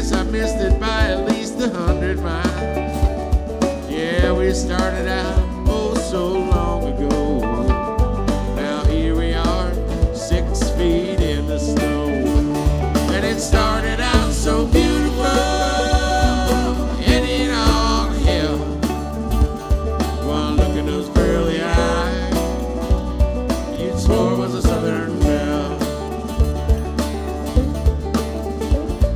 guess I missed it by at least 100 miles. Yeah, we started out oh so long